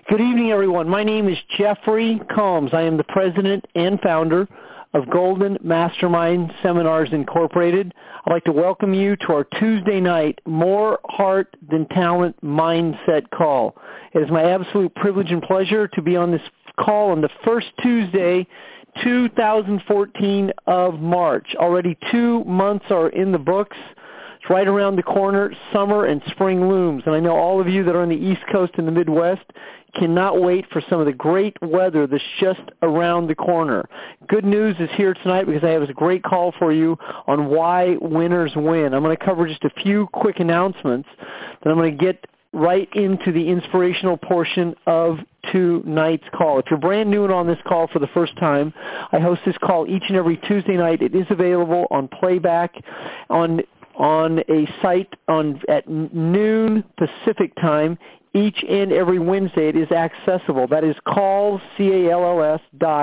Good evening, everyone. My name is Jeffrey Combs. I am the president and founder of Golden Mastermind Seminars Incorporated. I'd like to welcome you to our Tuesday night More Heart Than Talent Mindset call. It is my absolute privilege and pleasure to be on this call on the first Tuesday, 2014 of March. Already 2 months are in the books. It's right around the corner. Summer and spring looms. And I know all of you that are on the East Coast and the Midwest cannot wait for some of the great weather that's just around the corner. Good news is here tonight because I have a great call for you on why winners win. I'm going to cover just a few quick announcements, then I'm going to get right into the inspirational portion of tonight's call. If you're brand new and on this call for the first time, I host this call each and every Tuesday night. It is available on playback on a site at noon Pacific time. Each and every Wednesday it is accessible. That is calls, C-A-L-L-S,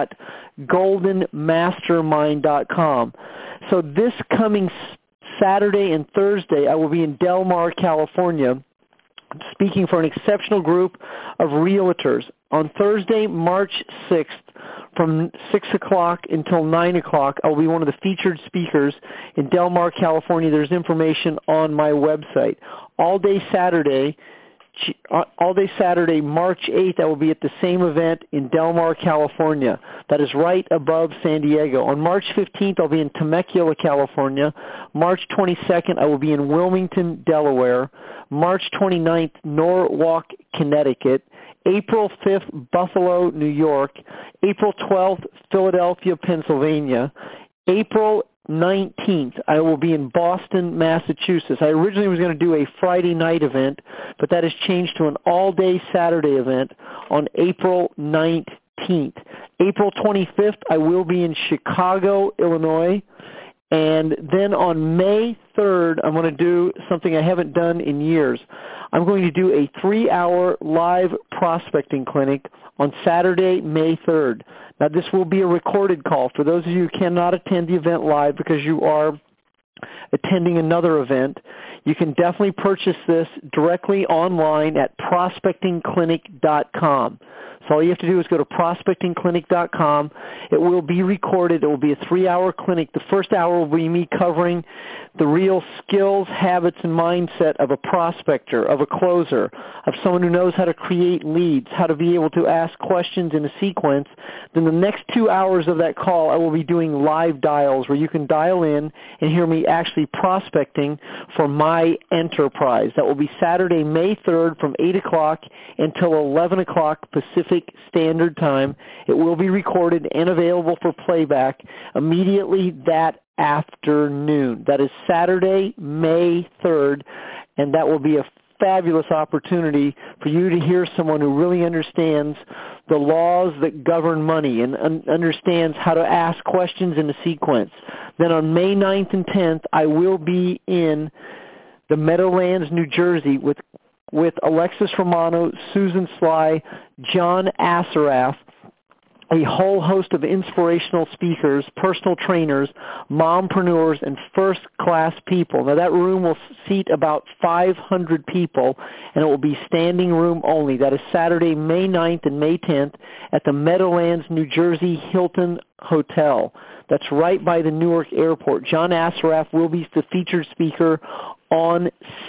goldenmastermind.com. So this coming Saturday and Thursday, I will be in Del Mar, California, speaking for an exceptional group of realtors. On Thursday, March 6th, from 6 o'clock until 9 o'clock, I will be one of the featured speakers in Del Mar, California. There's information on my website. All day Saturday, March 8th, I will be at the same event in Del Mar, California. That is right above San Diego. On March 15th, I'll be in Temecula, California. March 22nd, I will be in Wilmington, Delaware. March 29th, Norwalk, Connecticut. April 5th, Buffalo, New York. April 12th, Philadelphia, Pennsylvania. April 19th, I will be in Boston, Massachusetts. I originally was going to do a Friday night event, but that has changed to an all-day Saturday event on April 19th. April 25th, I will be in Chicago, Illinois. And then on May 3rd, I'm going to do something I haven't done in years. I'm going to do a 3-hour live prospecting clinic on Saturday, May 3rd. Now, this will be a recorded call. For those of you who cannot attend the event live because you are attending another event, you can definitely purchase this directly online at prospectingclinic.com. So all you have to do is go to prospectingclinic.com. It will be recorded. It will be a 3-hour clinic. The first hour will be me covering the real skills, habits, and mindset of a prospector, of a closer, of someone who knows how to create leads, how to be able to ask questions in a sequence. Then the next 2 hours of that call, I will be doing live dials where you can dial in and hear me actually prospecting for my enterprise. That will be Saturday, May 3rd from 8 o'clock until 11 o'clock Pacific Standard Time. It will be recorded and available for playback immediately that afternoon. That is Saturday, May 3rd, and that will be a fabulous opportunity for you to hear someone who really understands the laws that govern money and understands how to ask questions in a sequence. Then on May 9th and 10th, I will be in the Meadowlands, New Jersey with Alexis Romano, Susan Sly, John Assaraf, a whole host of inspirational speakers, personal trainers, mompreneurs, and first-class people. Now, that room will seat about 500 people, and it will be standing room only. That is Saturday, May 9th and May 10th at the Meadowlands, New Jersey Hilton Hotel. That's right by the Newark Airport. John Assaraf will be the featured speaker on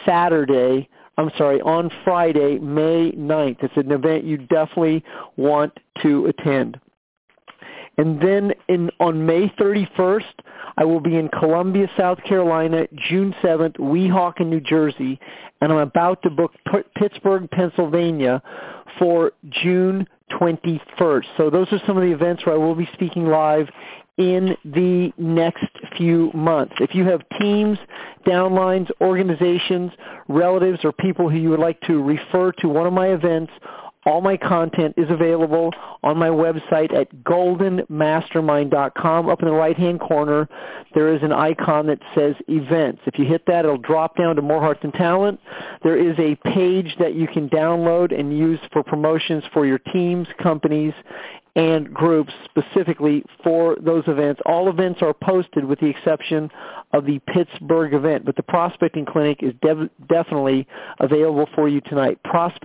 Friday, May 9th. It's an event you definitely want to attend. And then on May 31st, I will be in Columbia, South Carolina, June 7th, Weehawken, New Jersey, and I'm about to book Pittsburgh, Pennsylvania for June 21st. So those are some of the events where I will be speaking live in the next few months. If you have teams, downlines, organizations, relatives, or people who you would like to refer to one of my events, all my content is available on my website at goldenmastermind.com. Up in the right-hand corner, there is an icon that says Events. If you hit that, it'll drop down to More Heart Than Talent. There is a page that you can download and use for promotions for your teams, companies, and groups specifically for those events. All events are posted with the exception of the Pittsburgh event, but the Prospecting Clinic is definitely available for you tonight.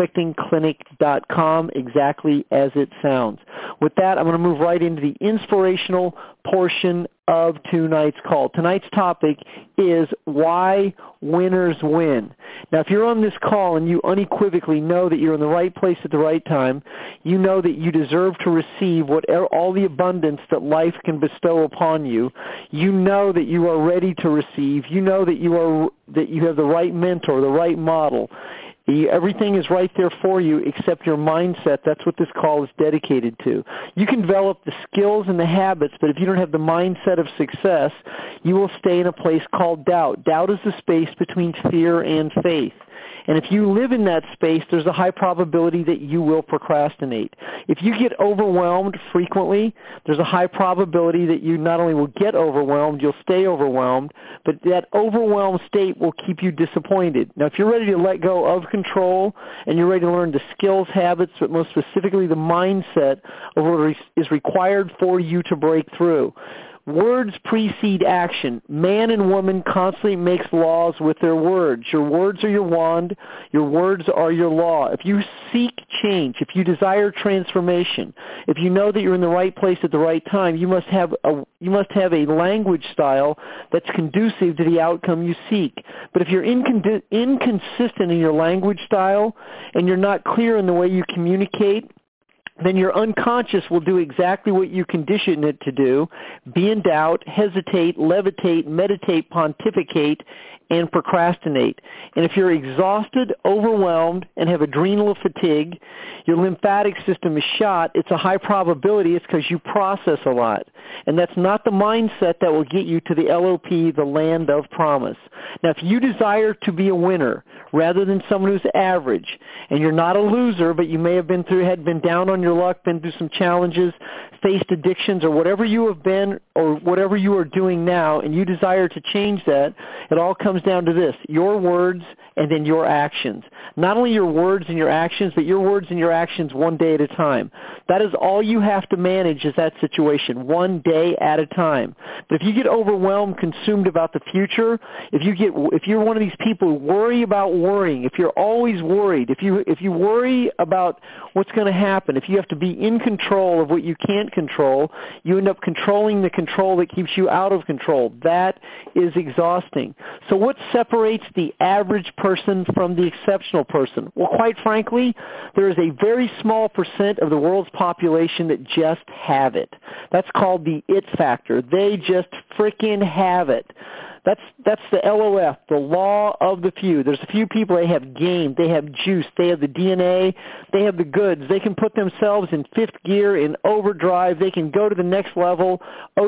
ProspectingClinic.com, exactly as it sounds. With that, I'm going to move right into the inspirational portion of tonight's call. Tonight's topic is why winners win. Now, if you're on this call and you unequivocally know that you're in the right place at the right time, you know that you deserve to receive all the abundance that life can bestow upon you. You know that you are ready to receive. You know that you have the right mentor, the right model. Everything is right there for you except your mindset. That's what this call is dedicated to. You can develop the skills and the habits, but if you don't have the mindset of success, you will stay in a place called doubt. Doubt is the space between fear and faith. And if you live in that space, there's a high probability that you will procrastinate. If you get overwhelmed frequently, there's a high probability that you not only will get overwhelmed, you'll stay overwhelmed, but that overwhelmed state will keep you disappointed. Now, if you're ready to let go of control and you're ready to learn the skills, habits, but most specifically the mindset of what is required for you to break through, words precede action. Man and woman constantly makes laws with their words. Your words are your wand. Your words are your law. If you seek change, if you desire transformation, if you know that you're in the right place at the right time, you must have a language style that's conducive to the outcome you seek. But if you're inconsistent in your language style and you're not clear in the way you communicate, then your unconscious will do exactly what you condition it to do: be in doubt, hesitate, levitate, meditate, pontificate, and procrastinate. And if you're exhausted, overwhelmed, and have adrenal fatigue, your lymphatic system is shot, it's a high probability it's because you process a lot. And that's not the mindset that will get you to the LOP, the land of promise. Now, if you desire to be a winner rather than someone who's average, and you're not a loser, but you may have been down on your luck, been through some challenges, faced addictions, or whatever you have been or whatever you are doing now, and you desire to change that, it all comes down to this: your words and then your actions. Not only your words and your actions, but your words and your actions one day at a time. That is all you have to manage is that situation, one day at a time. But if you get overwhelmed, consumed about the future, if you're one of these people who worry about worrying, if you're always worried, if you worry about what's going to happen, if you have to be in control of what you can't control, you end up controlling the control that keeps you out of control. That is exhausting. So what separates the average person from the exceptional person? Well, quite frankly, there is a very small percent of the world's population that just have it. That's called the it factor. They just frickin' have it. That's the LOF, the law of the few. There's a few people, they have game, they have juice, they have the DNA, they have the goods. They can put themselves in fifth gear, in overdrive. They can go to the next level,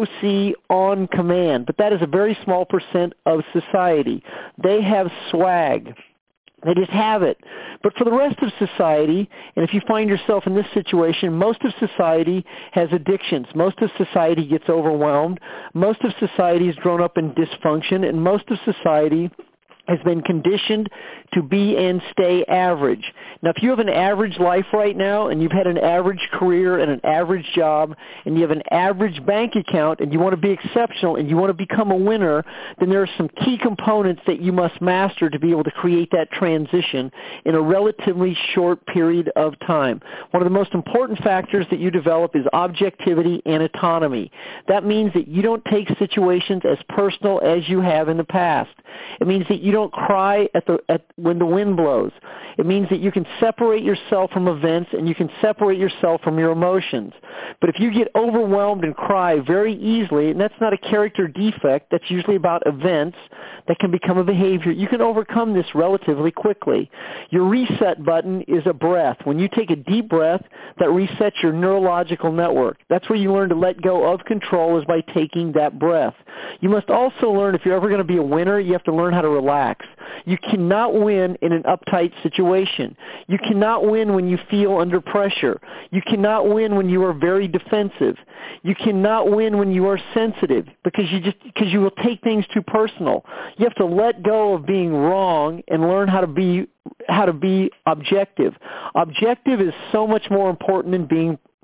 OC on command. But that is a very small percent of society. They have swag. They just have it. But for the rest of society, and if you find yourself in this situation, most of society has addictions. Most of society gets overwhelmed. Most of society has grown up in dysfunction, and most of society has been conditioned to be and stay average. Now, if you have an average life right now and you've had an average career and an average job and you have an average bank account and you want to be exceptional and you want to become a winner, then there are some key components that you must master to be able to create that transition in a relatively short period of time. One of the most important factors that you develop is objectivity and autonomy. That means that you don't take situations as personal as you have in the past. It means that you don't cry when the wind blows. It means that you can separate yourself from events and you can separate yourself from your emotions. But if you get overwhelmed and cry very easily, and that's not a character defect, that's usually about events that can become a behavior, you can overcome this relatively quickly. Your reset button is a breath. When you take a deep breath, that resets your neurological network. That's where you learn to let go of control, is by taking that breath. You must also learn, if you're ever going to be a winner, you have to learn how to relax. You cannot win in an uptight situation. You cannot win when you feel under pressure. You cannot win when you are very defensive. You cannot win when you are sensitive because you will take things too personal. You have to let go of being wrong and learn how to be objective. Objective is so much more important than being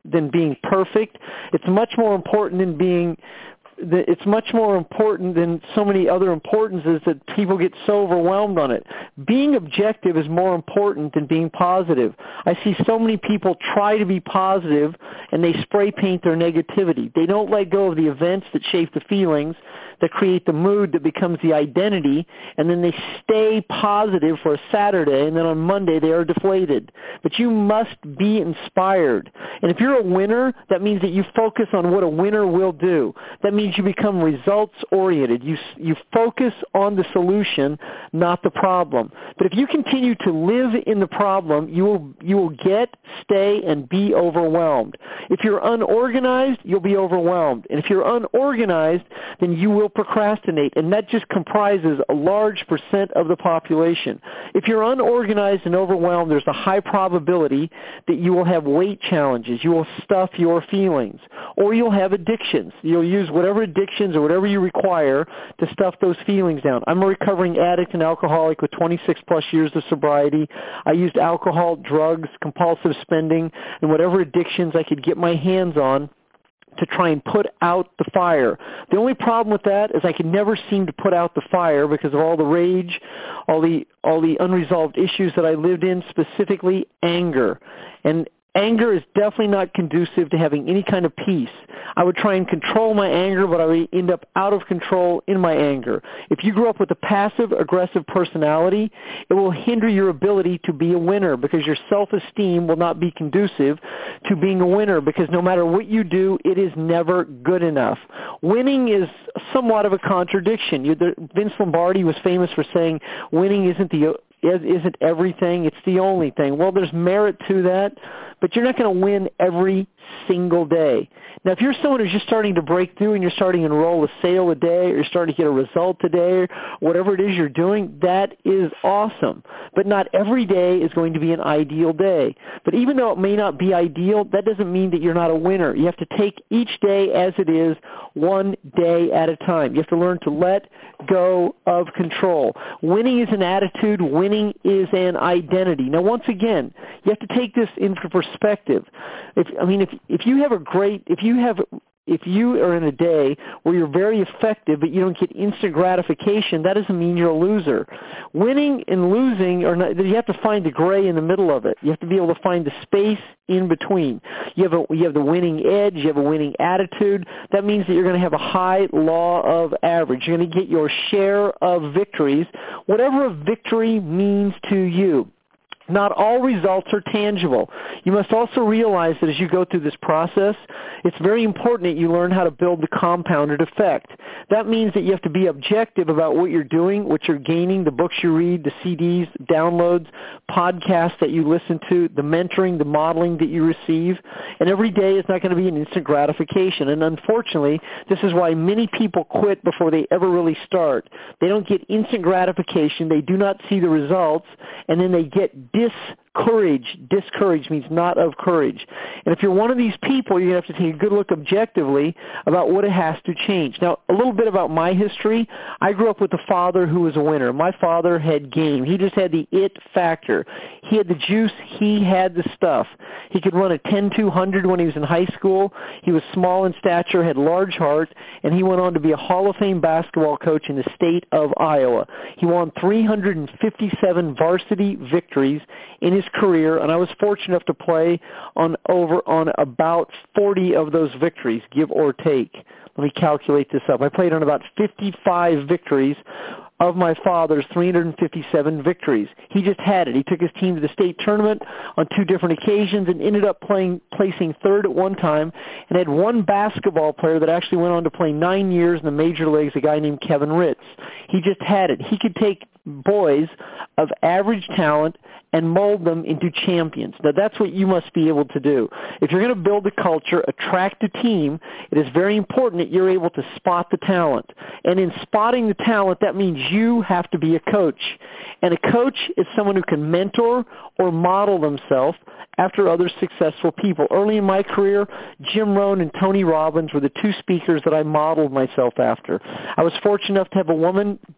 than being perfect. It's much more important than being it's much more important than so many other importances that people get so overwhelmed on it. Being objective is more important than being positive. I see so many people try to be positive and they spray paint their negativity. They don't let go of the events that shape the feelings, that create the mood that becomes the identity, and then they stay positive for a Saturday, and then on Monday they are deflated. But you must be inspired. And if you're a winner, that means that you focus on what a winner will do. That means you become results-oriented. You focus on the solution, not the problem. But if you continue to live in the problem, you will get, stay, and be overwhelmed. If you're unorganized, you'll be overwhelmed. And if you're unorganized, then you will procrastinate, and that just comprises a large percent of the population. If you're unorganized and overwhelmed, there's a high probability that you will have weight challenges. You will stuff your feelings, or you'll have addictions. You'll use whatever addictions or whatever you require to stuff those feelings down. I'm a recovering addict and alcoholic with 26 plus years of sobriety. I used alcohol, drugs, compulsive spending, and whatever addictions I could get my hands on to try and put out the fire. The only problem with that is I could never seem to put out the fire because of all the rage, all the unresolved issues that I lived in, specifically anger. And anger is definitely not conducive to having any kind of peace. I would try and control my anger, but I would end up out of control in my anger. If you grew up with a passive-aggressive personality, it will hinder your ability to be a winner because your self-esteem will not be conducive to being a winner because no matter what you do, it is never good enough. Winning is somewhat of a contradiction. Vince Lombardi was famous for saying winning isn't everything, it's the only thing. Well, there's merit to that, but you're not going to win every single day. Now, if you're someone who's just starting to break through and you're starting to enroll a sale a day or you're starting to get a result today or whatever it is you're doing, that is awesome. But not every day is going to be an ideal day. But even though it may not be ideal, that doesn't mean that you're not a winner. You have to take each day as it is, one day at a time. You have to learn to let go of control. Winning is an attitude. Winning is an identity. Now, once again, you have to take this into perspective. If you are in a day where you're very effective but you don't get instant gratification, that doesn't mean you're a loser. Winning and losing are not, you have to find the gray in the middle of it. You have to be able to find the space in between. You have the winning edge. You have a winning attitude. That means that you're going to have a high law of average. You're going to get your share of victories, whatever a victory means to you. Not all results are tangible. You must also realize that as you go through this process, it's very important that you learn how to build the compounded effect. That means that you have to be objective about what you're doing, what you're gaining, the books you read, the CDs, downloads, podcasts that you listen to, the mentoring, the modeling that you receive. And every day is not going to be an instant gratification. And unfortunately, this is why many people quit before they ever really start. They don't get instant gratification. They do not see the results, and then they get discouraged. Discouraged means not of courage. And if you're one of these people, you're going to have to take a good look objectively about what it has to change. Now, a little bit about my history. I grew up with a father who was a winner. My father had game. He just had the it factor. He had the juice. He had the stuff. He could run a 10-200 when he was in high school. He was small in stature, had large heart, and he went on to be a Hall of Fame basketball coach in the state of Iowa. He won 357 varsity victories in his career, and I was fortunate enough to play on about 40 of those victories, give or take. Let me calculate this up. I played on about 55 victories of my father's 357 victories. He just had it. He took his team to the state tournament on 2 different occasions and ended up placing third at one time, and had one basketball player that actually went on to play 9 years in the major leagues, a guy named Kevin Ritz. He just had it. He could take boys of average talent and mold them into champions. Now, that's what you must be able to do. If you're going to build a culture, attract a team, it is very important that you're able to spot the talent. And in spotting the talent, that means you have to be a coach. And a coach is someone who can mentor or model themselves after other successful people. Early in my career, Jim Rohn and Tony Robbins were the 2 speakers that I modeled myself after. I was fortunate enough to have a woman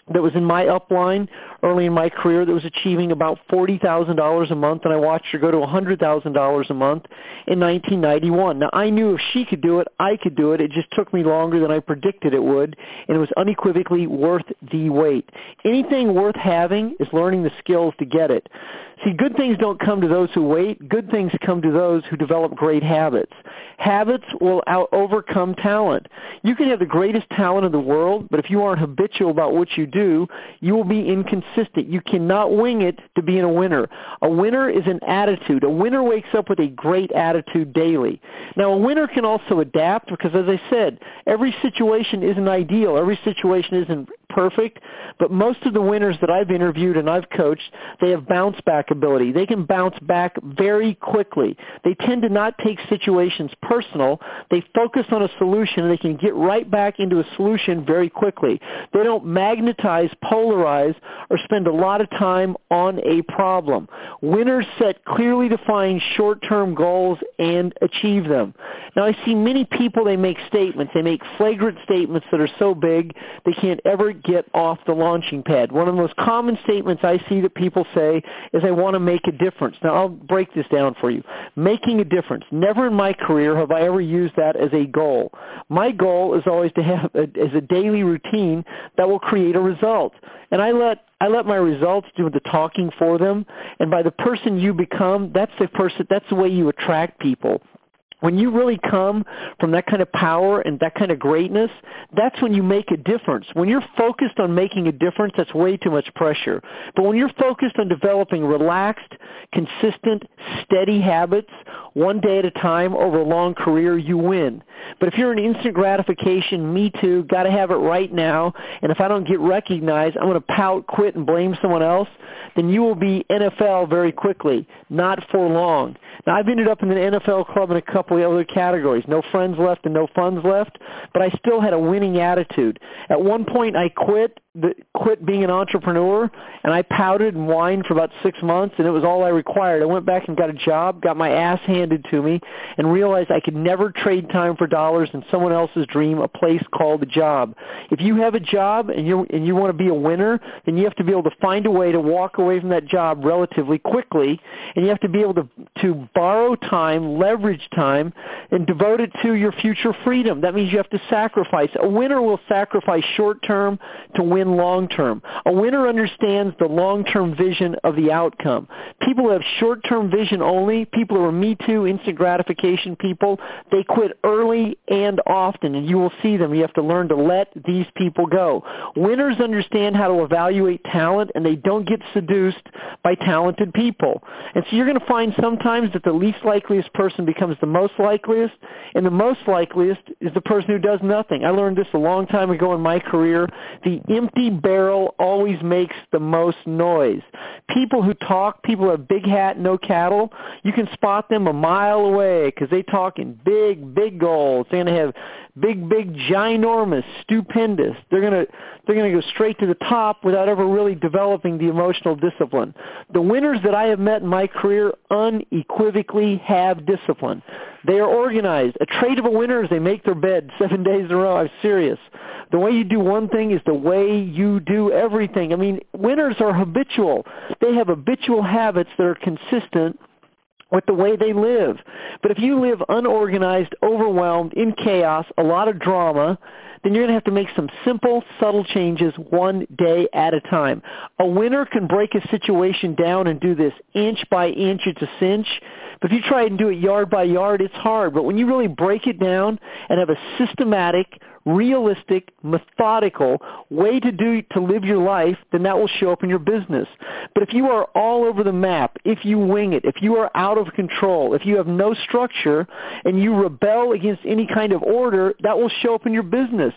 that was in my upline early in my career that was achieving about $40,000 a month, and I watched her go to $100,000 a month in 1991. Now, I knew if she could do it, I could do it. It just took me longer than I predicted it would, and it was unequivocally worth the wait. Anything worth having is learning the skills to get it. See, good things don't come to those who wait. Good things come to those who develop great habits. Habits will overcome talent. You can have the greatest talent in the world, but if you aren't habitual about what you do, you will be inconsistent. You cannot wing it to being a winner. A winner is an attitude. A winner wakes up with a great attitude daily. Now, a winner can also adapt because, as I said, every situation isn't ideal. Every situation isn't perfect, but most of the winners that I've interviewed and I've coached, they have bounce back ability. They can bounce back very quickly. They tend to not take situations personal. They focus on a solution and they can get right back into a solution very quickly. They don't magnetize, polarize, or spend a lot of time on a problem. Winners set clearly defined short-term goals and achieve them. Now, I see many people, they make statements. They make flagrant statements that are so big they can't ever get off the launching pad. One of the most common statements I see that people say is, I want to make a difference. Now, I'll break this down for you. Making a difference. Never in my career have I ever used that as a goal. My goal is always to have as a daily routine that will create a result. And I let my results do the talking for them. And by the person you become, that's the way you attract people. When you really come from that kind of power and that kind of greatness, that's when you make a difference. When you're focused on making a difference, that's way too much pressure. But when you're focused on developing relaxed, consistent, steady habits, one day at a time over a long career, you win. But if you're an instant gratification, me too, got to have it right now, and if I don't get recognized, I'm going to pout, quit, and blame someone else, then you will be NFL very quickly, not for long. Now, I've ended up in the NFL club in a couple of other categories. No friends left and no funds left, but I still had a winning attitude. At one point, I quit being an entrepreneur, and I pouted and whined for about 6 months, and it was all I required. I went back and got a job, got my ass handed to me, and realized I could never trade time for dollars in someone else's dream, a place called a job. If you have a job and you want to be a winner, then you have to be able to find a way to walk away from that job relatively quickly, and you have to be able to borrow time, leverage time, and devote it to your future freedom. That means you have to sacrifice. A winner will sacrifice short-term to win long-term. A winner understands the long-term vision of the outcome. People who have short-term vision only, people who are Me Too, instant gratification people, they quit early and often, and you will see them. You have to learn to let these people go. Winners understand how to evaluate talent, and they don't get seduced by talented people. And so you're going to find sometimes that the least likeliest person becomes the most likeliest, and the most likeliest is the person who does nothing. I learned this a long time ago in my career. The empty barrel always makes the most noise. People who talk, people who have big hat, no cattle, you can spot them a mile away because they talk in big, big goals. They're going to have big, ginormous, stupendous. They're going to go straight to the top without ever really developing the emotional discipline. The winners that I have met in my career unequivocally have discipline. They are organized. A trait of a winner is they make their bed 7 days in a row. I'm serious. The way you do one thing is the way you do everything. I mean, winners are habitual. They have habitual habits that are consistent with the way they live. But if you live unorganized, overwhelmed, in chaos, a lot of drama, then you're going to have to make some simple, subtle changes one day at a time. A winner can break a situation down and do this inch by inch, it's a cinch. But if you try and do it yard by yard, it's hard. But when you really break it down and have a systematic, realistic, methodical way to live your life, then that will show up in your business. But if you are all over the map, if you wing it, if you are out of control, if you have no structure and you rebel against any kind of order, that will show up in your business.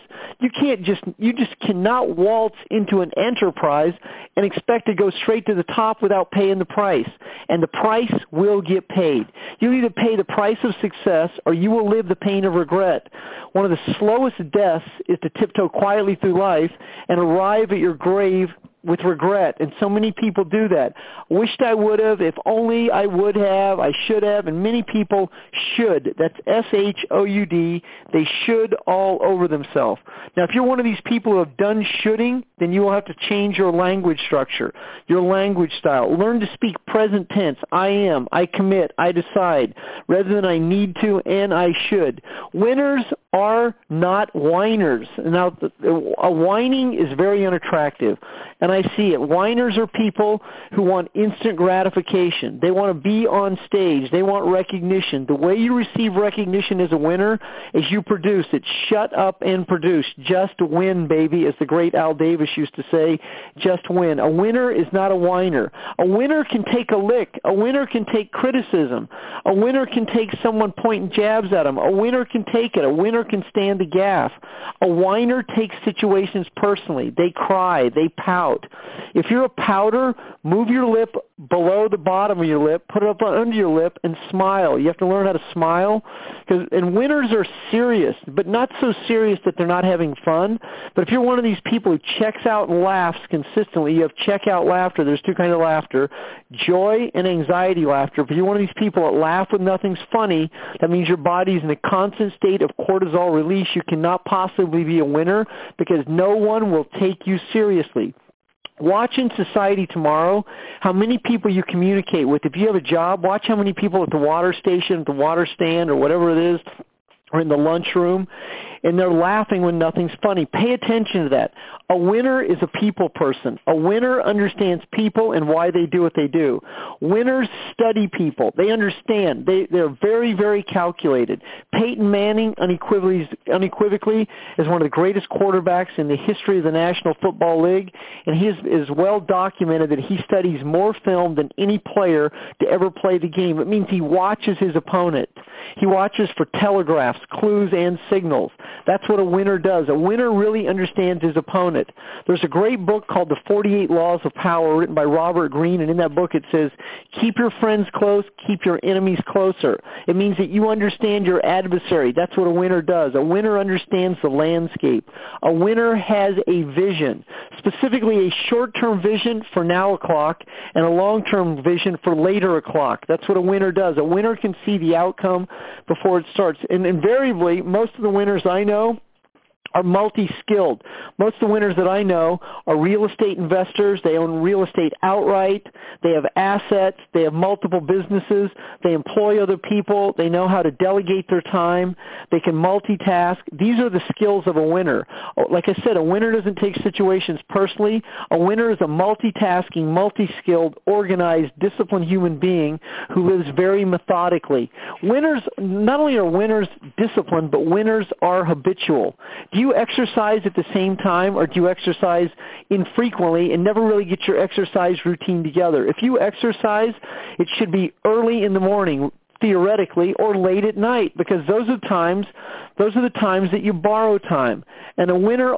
You just cannot waltz into an enterprise and expect to go straight to the top without paying the price. And the price will get paid. You'll either pay the price of success or you will live the pain of regret. One of the slowest deaths is to tiptoe quietly through life and arrive at your grave with regret, and so many people do that. Wished I would have, if only I would have, I should have, and many people should. That's S-H-O-U-D. They should all over themselves. Now, if you're one of these people who have done shoulding, then you will have to change your language structure, your language style. Learn to speak present tense. I am, I commit, I decide, rather than I need to and I should. Winners are not whiners. Now, whining is very unattractive, and I see it. Whiners are people who want instant gratification. They want to be on stage. They want recognition. The way you receive recognition as a winner is you produce it. Shut up and produce. Just win, baby, as the great Al Davis used to say. Just win. A winner is not a whiner. A winner can take a lick. A winner can take criticism. A winner can take someone pointing jabs at him. A winner can take it. A winner can stand the gaff. A whiner takes situations personally. They cry. They pout. If you're a pouter, move your lip below the bottom of your lip, put it up under your lip, and smile. You have to learn how to smile. And winners are serious, but not so serious that they're not having fun. But if you're one of these people who checks out and laughs consistently, you have check-out laughter. There's two kinds of laughter, joy and anxiety laughter. If you're one of these people that laugh when nothing's funny, that means your body's in a constant state of cortisol release. You cannot possibly be a winner because no one will take you seriously. Watch in society tomorrow how many people you communicate with. If you have a job, watch how many people at the water station, at the water stand, or whatever it is, or in the lunchroom, and they're laughing when nothing's funny. Pay attention to that. A winner is a people person. A winner understands people and why they do what they do. Winners study people. They understand. They're very, very calculated. Peyton Manning unequivocally is one of the greatest quarterbacks in the history of the National Football League, and he is well documented that he studies more film than any player to ever play the game. It means he watches his opponent. He watches for telegraphs, clues, and signals. That's what a winner does. A winner really understands his opponent. There's a great book called The 48 Laws of Power written by Robert Greene, and in that book it says, keep your friends close, keep your enemies closer. It means that you understand your adversary. That's what a winner does. A winner understands the landscape. A winner has a vision, specifically a short-term vision for now o'clock and a long-term vision for later o'clock. That's what a winner does. A winner can see the outcome before it starts. And invariably, most of the winners I know are multi-skilled. Most of the winners that I know are real estate investors. They own real estate outright. They have assets. They have multiple businesses. They employ other people. They know how to delegate their time. They can multitask. These are the skills of a winner. Like I said, a winner doesn't take situations personally. A winner is a multitasking, multi-skilled, organized, disciplined human being who lives very methodically. Winners, not only are winners disciplined, but winners are habitual. Do you exercise at the same time, or do you exercise infrequently and never really get your exercise routine together? If you exercise, it should be early in the morning, theoretically, or late at night, because those are the times that you borrow time. And a winner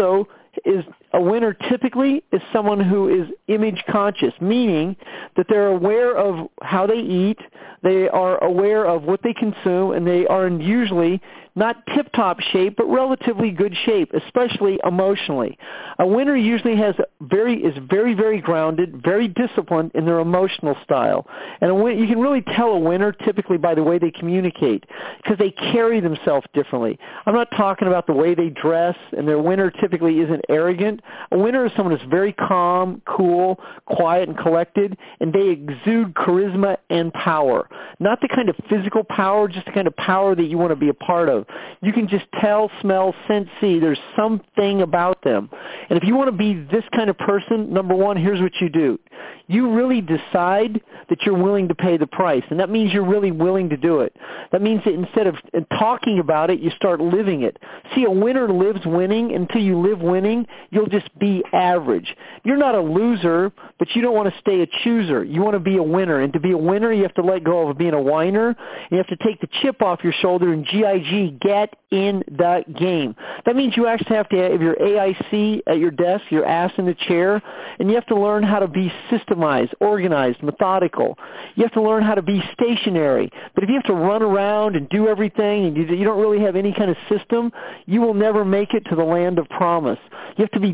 typically is someone who is image conscious, meaning that they're aware of how they eat, they are aware of what they consume, and they are in usually not tip-top shape, but relatively good shape, especially emotionally. A winner usually is very, very grounded, very disciplined in their emotional style. And you can really tell a winner typically by the way they communicate, because they carry themselves differently. I'm not talking about the way they dress, and their winner typically isn't arrogant. A winner is someone who's very calm, cool, quiet, and collected, and they exude charisma and power. Not the kind of physical power, just the kind of power that you want to be a part of. You can just tell, smell, sense, see. There's something about them. And if you want to be this kind of person, number one, here's what you do. You really decide that you're willing to pay the price, and that means you're really willing to do it. That means that instead of talking about it, you start living it. See, a winner lives winning. Until you live winning, you'll just be average. You're not a loser, but you don't want to stay a chooser. You want to be a winner, and to be a winner, you have to let go of being a whiner. You have to take the chip off your shoulder and GIG, get in the game. That means you actually have to have your AIC at your desk, your ass in the chair, and you have to learn how to be systemized, organized, methodical. You have to learn how to be stationary. But if you have to run around and do everything and you don't really have any kind of system, you will never make it to the land of promise. You have to be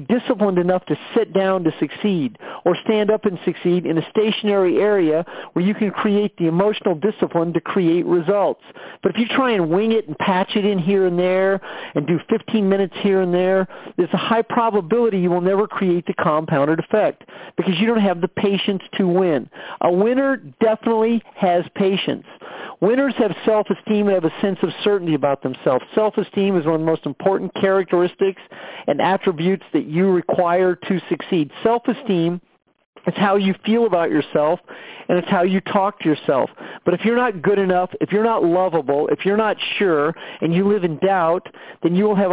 disciplined enough to sit down to succeed or stand up and succeed in a stationary area where you can create the emotional discipline to create results. But if you try and wing it and patch it in here and there and do 15 minutes here and there, there's a high probability you will never create the compounded effect because you don't have the patience to win. A winner definitely has patience. Winners have self-esteem and have a sense of certainty about themselves. Self-esteem is one of the most important characteristics and attributes that you require to succeed. Self-esteem is how you feel about yourself, and it's how you talk to yourself. But if you're not good enough, if you're not lovable, if you're not sure, and you live in doubt, then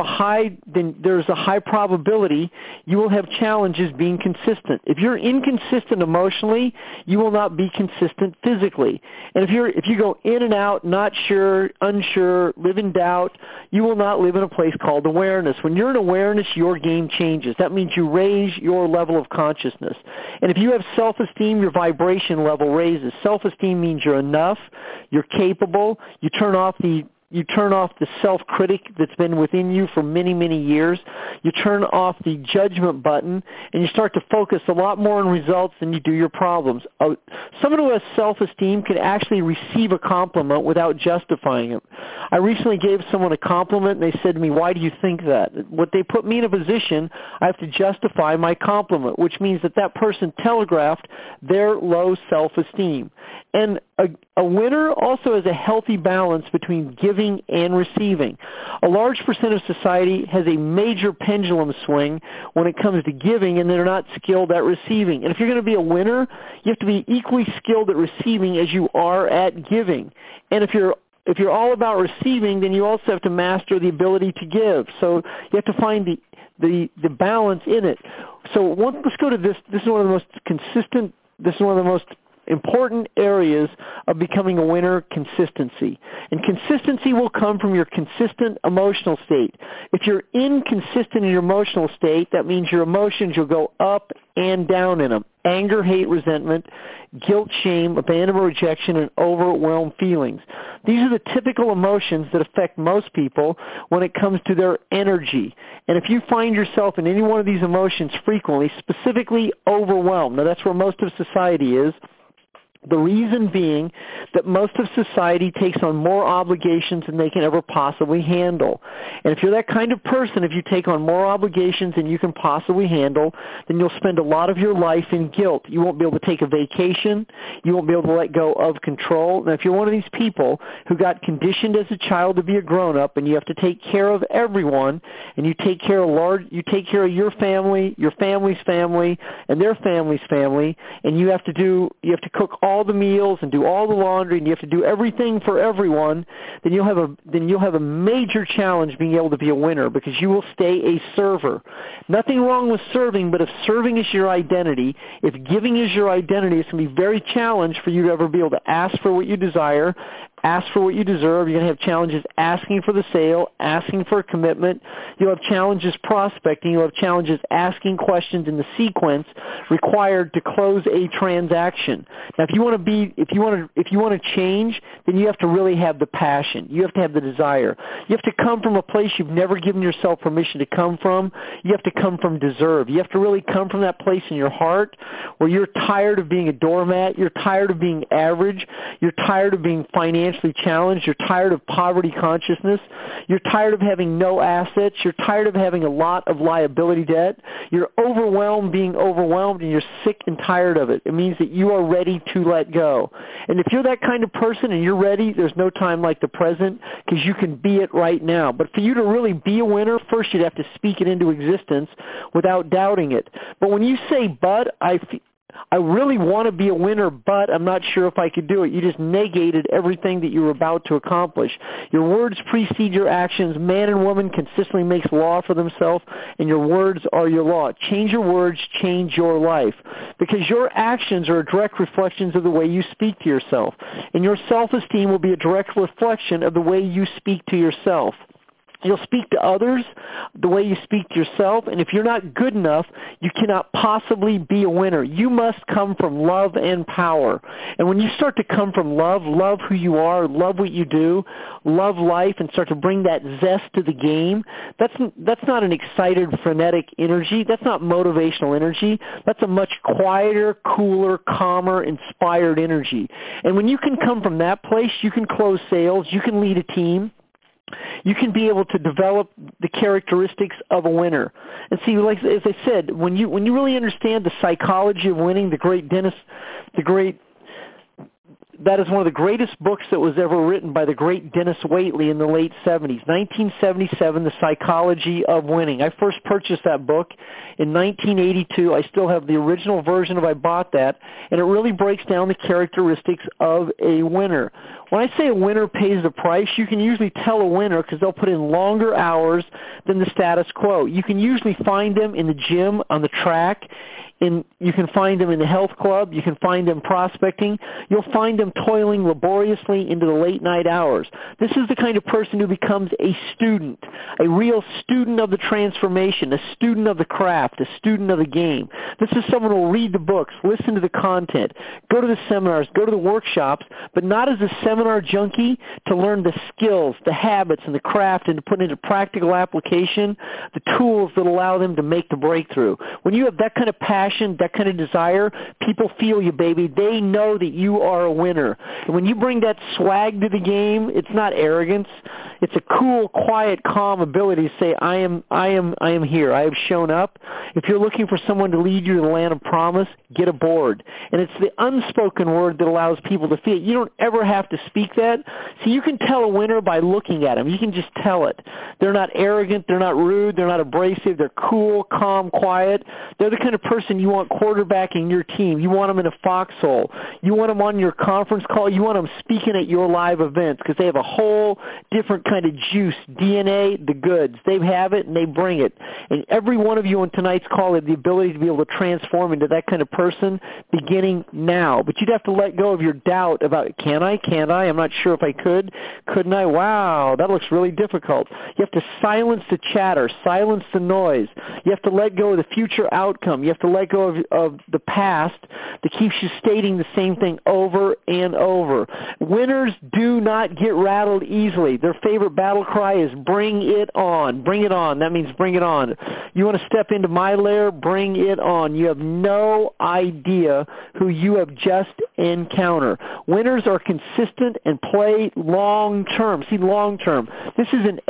there's a high probability you will have challenges being consistent. If you're inconsistent emotionally, you will not be consistent physically. And if you go in and out, not sure, unsure, live in doubt, you will not live in a place called awareness. When you're in awareness, your game changes. That means you raise your level of consciousness. And if you have self-esteem, your vibration level raises. Self-esteem means you're enough, you're capable, you turn off the self-critic that's been within you for many, many years. You turn off the judgment button, and you start to focus a lot more on results than you do your problems. Someone who has self-esteem can actually receive a compliment without justifying it. I recently gave someone a compliment, and they said to me, "Why do you think that?" What they put me in a position, I have to justify my compliment, which means that person telegraphed their low self-esteem. And a winner also has a healthy balance between giving and receiving. A large percent of society has a major pendulum swing when it comes to giving, and they're not skilled at receiving. And if you're going to be a winner, you have to be equally skilled at receiving as you are at giving. And if you're all about receiving, then you also have to master the ability to give. So you have to find the balance in it. So let's go to this. This is one of the most important areas of becoming a winner: consistency. And consistency will come from your consistent emotional state. If you're inconsistent in your emotional state, that means your emotions, you'll go up and down in them. Anger, hate, resentment, guilt, shame, abandonment, rejection, and overwhelmed feelings. These are the typical emotions that affect most people when it comes to their energy. And if you find yourself in any one of these emotions frequently, specifically overwhelmed, now that's where most of society is, the reason being that most of society takes on more obligations than they can ever possibly handle. And if you're that kind of person, if you take on more obligations than you can possibly handle, then you'll spend a lot of your life in guilt. You won't be able to take a vacation. You won't be able to let go of control. Now, if you're one of these people who got conditioned as a child to be a grown-up and you have to take care of everyone, and you take care of your family, your family's family, and their family's family, and you have to cook all the meals and do all the laundry, and you have to do everything for everyone, then you'll have a major challenge being able to be a winner, because you will stay a server. Nothing wrong with serving, but if serving is your identity, if giving is your identity, it's going to be very challenged for you to ever be able to ask for what you desire, ask for what you deserve. You're going to have challenges asking for the sale, asking for a commitment. You'll have challenges prospecting. You'll have challenges asking questions in the sequence required to close a transaction. Now, if you want to change, then you have to really have the passion. You have to have the desire. You have to come from a place you've never given yourself permission to come from. You have to come from deserve. You have to really come from that place in your heart where you're tired of being a doormat. You're tired of being average. You're tired of being financially challenged. You're tired of poverty consciousness. You're tired of having no assets. You're tired of having a lot of liability debt. You're overwhelmed being overwhelmed, and you're sick and tired of it. It means that you are ready to let go. And if you're that kind of person and you're ready, there's no time like the present, because you can be it right now. But for you to really be a winner, first you'd have to speak it into existence without doubting it. But when you say, "But I really want to be a winner, but I'm not sure if I could do it," you just negated everything that you were about to accomplish. Your words precede your actions. Man and woman consistently makes law for themselves, and your words are your law. Change your words, change your life, because your actions are direct reflections of the way you speak to yourself, and your self-esteem will be a direct reflection of the way you speak to yourself. You'll speak to others the way you speak to yourself, and if you're not good enough, you cannot possibly be a winner. You must come from love and power. And when you start to come from love who you are, love what you do, love life, and start to bring that zest to the game, that's not an excited, frenetic energy. That's not motivational energy. That's a much quieter, cooler, calmer, inspired energy. And when you can come from that place, you can close sales, you can lead a team, you can be able to develop the characteristics of a winner. And see, like as I said, when you really understand the psychology of winning, that is one of the greatest books that was ever written by the great Dennis Waitley in the late 70s. 1977, The Psychology of Winning. I first purchased that book in 1982. I still have the original version if I bought that, and it really breaks down the characteristics of a winner. When I say a winner pays the price, you can usually tell a winner because they'll put in longer hours than the status quo. You can usually find them in the gym, on the track, you can find them in the health club. You can find them prospecting. You'll find them toiling laboriously into the late night hours. This is the kind of person who becomes a student, a real student of the transformation, a student of the craft, a student of the game. This is someone who will read the books, listen to the content, go to the seminars, go to the workshops, but not as a seminar junkie to learn the skills, the habits, and the craft and to put into practical application the tools that allow them to make the breakthrough. When you have that kind of passion, that kind of desire, people feel you, baby. They know that you are a winner. And when you bring that swag to the game, it's not arrogance. It's a cool, quiet, calm ability to say, I am here. I have shown up. If you're looking for someone to lead you to the land of promise, get aboard. And it's the unspoken word that allows people to feel it. You don't ever have to speak that. See, you can tell a winner by looking at them. You can just tell it. They're not arrogant. They're not rude. They're not abrasive. They're cool, calm, quiet. They're the kind of person you want quarterbacking your team. You want them in a foxhole. You want them on your conference call. You want them speaking at your live events because they have a whole different kind of juice, DNA, the goods. They have it and they bring it. And every one of you on tonight's call have the ability to be able to transform into that kind of person beginning now. But you'd have to let go of your doubt about, can I? Can't I? I'm not sure if I could. Couldn't I? Wow, that looks really difficult. You have to silence the chatter, silence the noise. You have to let go of the future outcome. You have to let go of the past that keeps you stating the same thing over and over. Winners do not get rattled easily. Their favorite battle cry is bring it on. Bring it on. That means bring it on. You want to step into my lair? Bring it on. You have no idea who you have just encountered. Winners are consistent and play long term. See, long term. This is an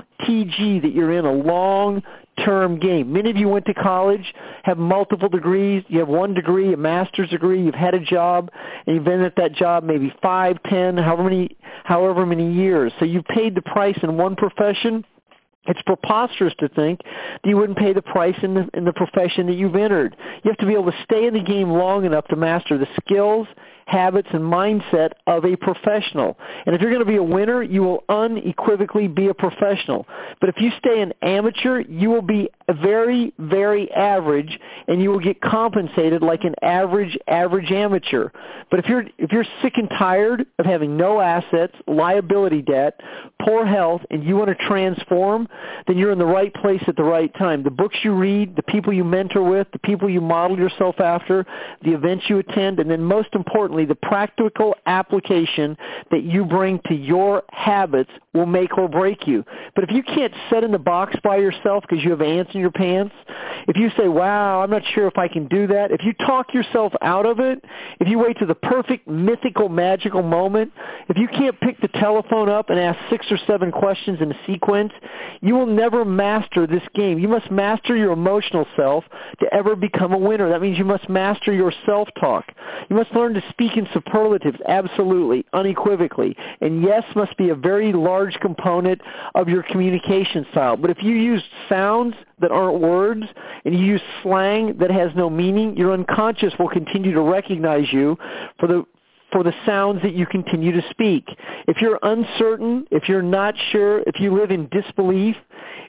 LTG that you're in, a long-term game. Many of you went to college, have multiple degrees. You have one degree, a master's degree. You've had a job, and you've been at that job maybe 5, 10, however many years. So you've paid the price in one profession. It's preposterous to think that you wouldn't pay the price in the profession that you've entered. You have to be able to stay in the game long enough to master the skills, habits, and mindset of a professional. And if you're going to be a winner, you will unequivocally be a professional. But if you stay an amateur, you will be very, very average, and you will get compensated like an average amateur. But if you're sick and tired of having no assets, liability debt, poor health, and you want to transform, then you're in the right place at the right time. The books you read, the people you mentor with, the people you model yourself after, the events you attend, and then most importantly, the practical application that you bring to your habits will make or break you. But if you can't sit in the box by yourself because you have ants in your pants, if you say, wow, I'm not sure if I can do that, if you talk yourself out of it, if you wait to the perfect, mythical, magical moment, if you can't pick the telephone up and ask 6 or 7 questions in a sequence, you will never master this game. You must master your emotional self to ever become a winner. That means you must master your self-talk. You must learn to speak in superlatives, absolutely, unequivocally. And yes must be a very large component of your communication style. But if you use sounds that aren't words and you use slang that has no meaning, your unconscious will continue to recognize you for the sounds that you continue to speak. If you're uncertain, if you're not sure, if you live in disbelief,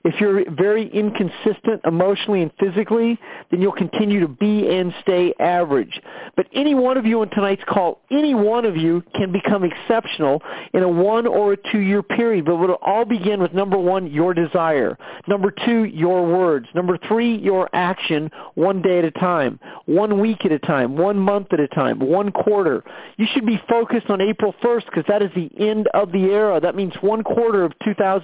If you're very inconsistent emotionally and physically, then you'll continue to be and stay average. But any one of you on tonight's call, any one of you can become exceptional in a 1 or a 2 year period. But it'll all begin with, number 1, your desire. Number 2, your words. Number 3, your action, 1 day at a time, 1 week at a time, 1 month at a time, 1 quarter. You should be focused on April 1st because that is the end of the era. That means 1 quarter of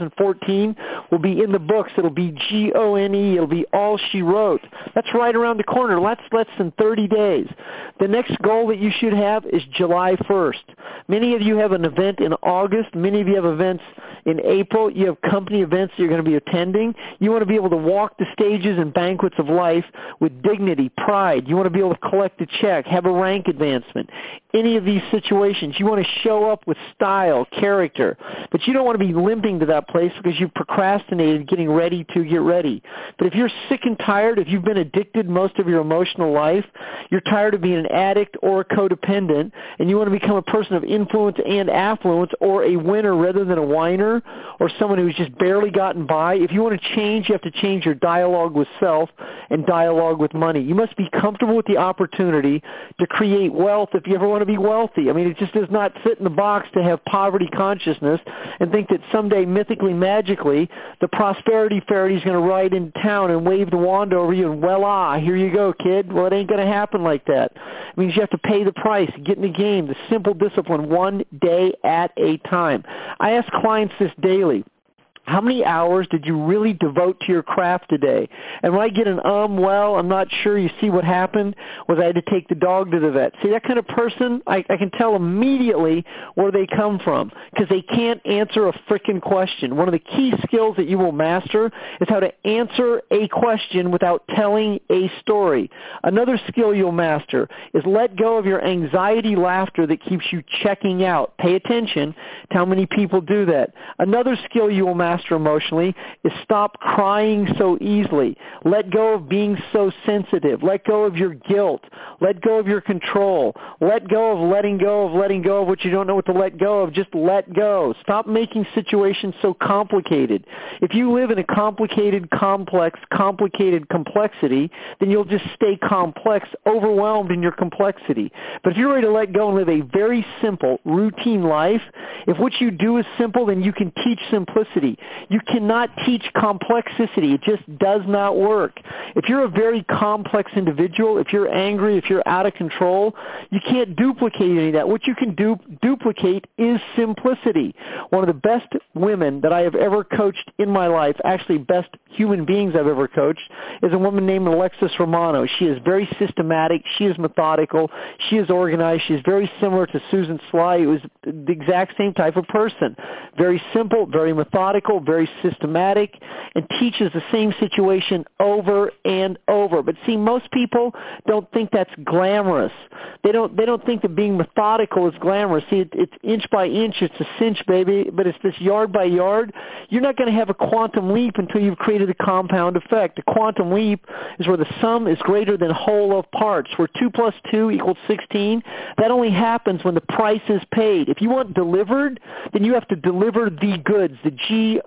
2014 will be in the books. It'll be Gone. It'll be all she wrote. That's right around the corner. That's less than 30 days. The next goal that you should have is July 1st. Many of you have an event in August. Many of you have events in April. You have company events that you're going to be attending. You want to be able to walk the stages and banquets of life with dignity, pride. You want to be able to collect a check, have a rank advancement. Any of these situations, you want to show up with style, character. But you don't want to be limping to that place because you've procrastinated getting ready to get ready. But if you're sick and tired, if you've been addicted most of your emotional life, you're tired of being an addict or a codependent, and you want to become a person of influence and affluence, or a winner rather than a whiner, or someone who's just barely gotten by, if you want to change, you have to change your dialogue with self and dialogue with money. You must be comfortable with the opportunity to create wealth if you ever want to be wealthy. I mean, it just does not fit in the box to have poverty consciousness and think that someday, mythically, magically, the prosperity fairy is going to ride in town and wave the wand over you and, voila, here you go, kid. Well, it ain't going to happen like that. It means you have to pay the price, get in the game, the simple discipline, 1 day at a time. I ask clients this daily. How many hours did you really devote to your craft today? And when I get an well, I'm not sure, you see what happened was I had to take the dog to the vet. See, that kind of person, I can tell immediately where they come from because they can't answer a frickin' question. One of the key skills that you will master is how to answer a question without telling a story. Another skill you'll master is let go of your anxiety laughter that keeps you checking out. Pay attention to how many people do that. Another skill you will master emotionally is stop crying so easily. Let go of being so sensitive. Let go of your guilt. Let go of your control. Let go of letting go of what you don't know what to let go of. Just let go. Stop making situations so complicated. If you live in a complicated, complex, complicated complexity, then you'll just stay complex, overwhelmed in your complexity. But if you're ready to let go and live a very simple, routine life, if what you do is simple, then you can teach simplicity. You cannot teach complexity. It just does not work. If you're a very complex individual, if you're angry, if you're out of control, you can't duplicate any of that. What you can duplicate is simplicity. One of the best women that I have ever coached in my life, actually best human beings I've ever coached, is a woman named Alexis Romano. She is very systematic. She is methodical. She is organized. She is very similar to Susan Sly, who is the exact same type of person. Very simple, very methodical, very systematic, and teaches the same situation over and over. But see, most people don't think that's glamorous. They don't think that being methodical is glamorous. See, it's inch by inch, it's a cinch, baby, but it's this yard by yard. You're not going to have a quantum leap until you've created a compound effect. A quantum leap is where the sum is greater than whole of parts, where 2 plus 2 equals 16. That only happens when the price is paid. If you want delivered, then you have to deliver the goods, the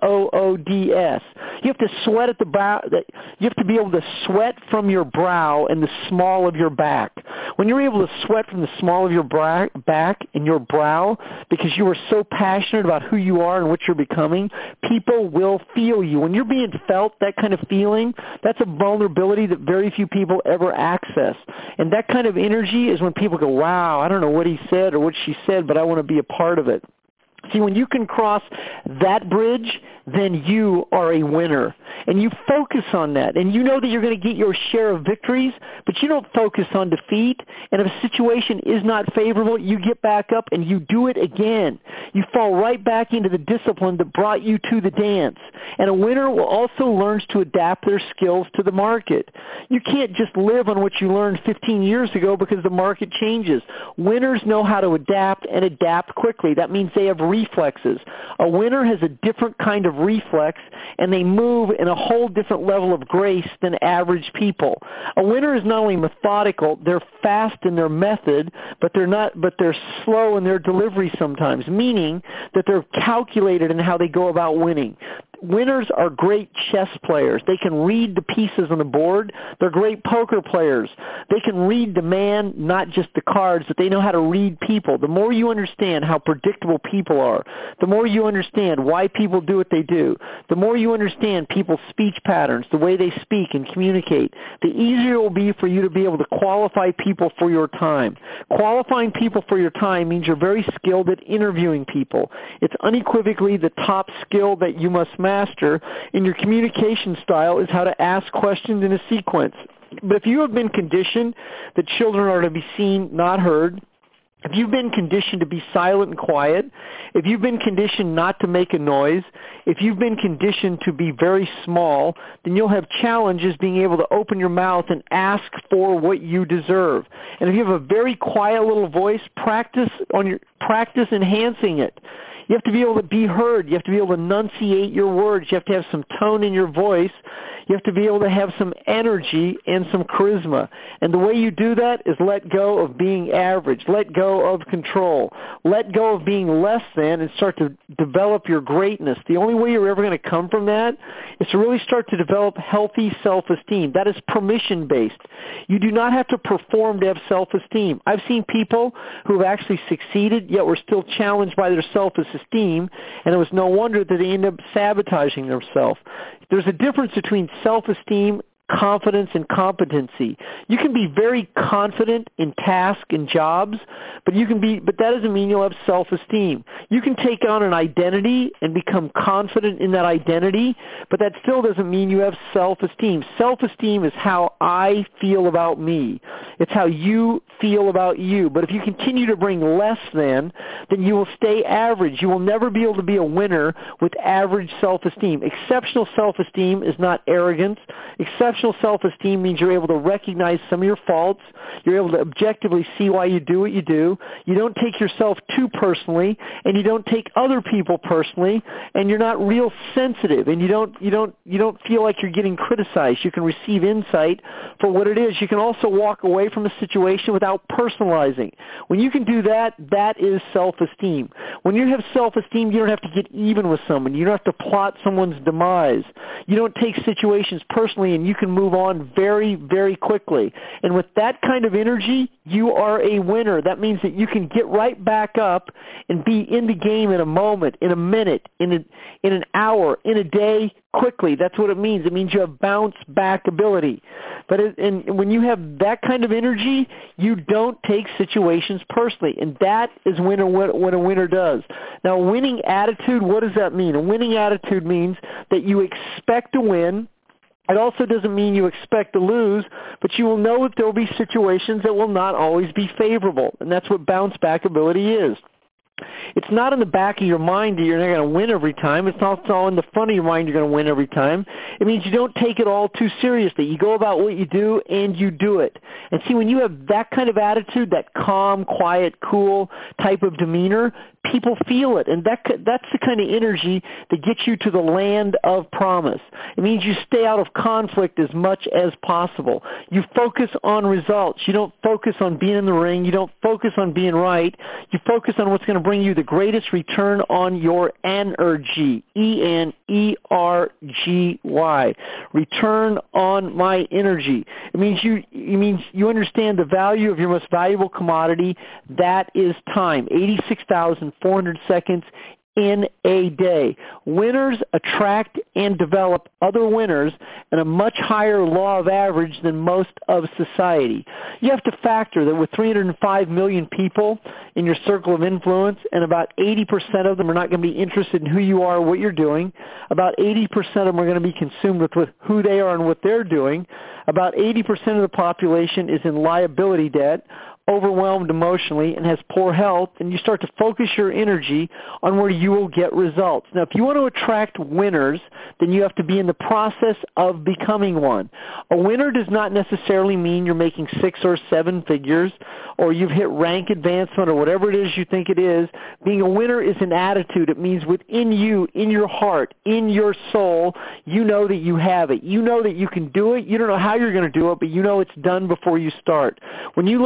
Goods. You have to sweat at the brow. You have to be able to sweat from your brow and the small of your back. When you're able to sweat from the small of your back and your brow because you are so passionate about who you are and what you're becoming, people will feel you. When you're being felt, that kind of feeling, that's a vulnerability that very few people ever access. And that kind of energy is when people go, wow, I don't know what he said or what she said, but I want to be a part of it. See, when you can cross that bridge, then you are a winner. And you focus on that. And you know that you're going to get your share of victories, but you don't focus on defeat. And if a situation is not favorable, you get back up and you do it again. You fall right back into the discipline that brought you to the dance. And a winner will also learn to adapt their skills to the market. You can't just live on what you learned 15 years ago because the market changes. Winners know how to adapt and adapt quickly. That means they have reflexes. A winner has a different kind of reflex, and they move in a whole different level of grace than average people. A winner is not only methodical, they're fast in their method, but they're slow in their delivery sometimes, meaning that they're calculated in how they go about winning. Winners are great chess players. They can read the pieces on the board. They're great poker players. They can read the man, not just the cards, but they know how to read people. The more you understand how predictable people are, the more you understand why people do what they do, the more you understand people's speech patterns, the way they speak and communicate, the easier it will be for you to be able to qualify people for your time. Qualifying people for your time means you're very skilled at interviewing people. It's unequivocally the top skill that you must master in your communication style is how to ask questions in a sequence. But if you have been conditioned that children are to be seen, not heard, if you've been conditioned to be silent and quiet, if you've been conditioned not to make a noise, if you've been conditioned to be very small, then you'll have challenges being able to open your mouth and ask for what you deserve. And if you have a very quiet little voice, practice enhancing it. You have to be able to be heard. You have to be able to enunciate your words. You have to have some tone in your voice. You have to be able to have some energy and some charisma. And the way you do that is let go of being average. Let go of control. Let go of being less than and start to develop your greatness. The only way you're ever going to come from that is to really start to develop healthy self-esteem. That is permission-based. You do not have to perform to have self-esteem. I've seen people who have actually succeeded, yet were still challenged by their self-esteem, and it was no wonder that they ended up sabotaging themselves. There's a difference between self-esteem, confidence, and competency. You can be very confident in tasks and jobs, but that doesn't mean you'll have self-esteem. You can take on an identity and become confident in that identity, but that still doesn't mean you have self-esteem. Self-esteem is how I feel about me. It's how you feel about you. But if you continue to bring less than, then you will stay average. You will never be able to be a winner with average self-esteem. Exceptional self-esteem is not arrogance. Exceptional self-esteem means you're able to recognize some of your faults. You're able to objectively see why you do what you do. You don't take yourself too personally, and you don't take other people personally, and you're not real sensitive, and you don't feel like you're getting criticized. You can receive insight for what it is. You can also walk away from a situation without personalizing. When you can do that, that is self-esteem. When you have self-esteem, you don't have to get even with someone. You don't have to plot someone's demise. You don't take situations personally, and you can move on very, very quickly. And with that kind of energy, you are a winner. That means that you can get right back up and be in the game in a moment, in a minute, in an hour, in a day, quickly. That's what it means. It means you have bounce back ability. But when you have that kind of energy, you don't take situations personally, and that is what a winner does. Now, a winning attitude, what does that mean? A winning attitude means that you expect to win. It also doesn't mean you expect to lose, but you will know that there will be situations that will not always be favorable, and that's what bounce back ability is. It's not in the back of your mind that you're not going to win every time. It's not all in the front of your mind you're going to win every time. It means you don't take it all too seriously. You go about what you do, and you do it. And see, when you have that kind of attitude, that calm, quiet, cool type of demeanor, people feel it, and that's the kind of energy that gets you to the land of promise. It means you stay out of conflict as much as possible. You focus on results. You don't focus on being in the ring. You don't focus on being right. You focus on what's going to bring you the greatest return on your energy, ENERGY, return on my energy. It means you understand the value of your most valuable commodity. That is time, 86,400 seconds in a day. Winners attract and develop other winners at a much higher law of average than most of society. You have to factor that with 305 million people in your circle of influence, and about 80% of them are not going to be interested in who you are or what you're doing. About 80% of them are going to be consumed with who they are and what they're doing. About 80% of the population is in liability debt, overwhelmed emotionally, and has poor health, and you start to focus your energy on where you will get results. Now, if you want to attract winners, then you have to be in the process of becoming one. A winner does not necessarily mean you're making 6 or 7 figures, or you've hit rank advancement, or whatever it is you think it is. Being a winner is an attitude. It means within you, in your heart, in your soul, you know that you have it. You know that you can do it. You don't know how you're going to do it, but you know it's done before you start. When you learn to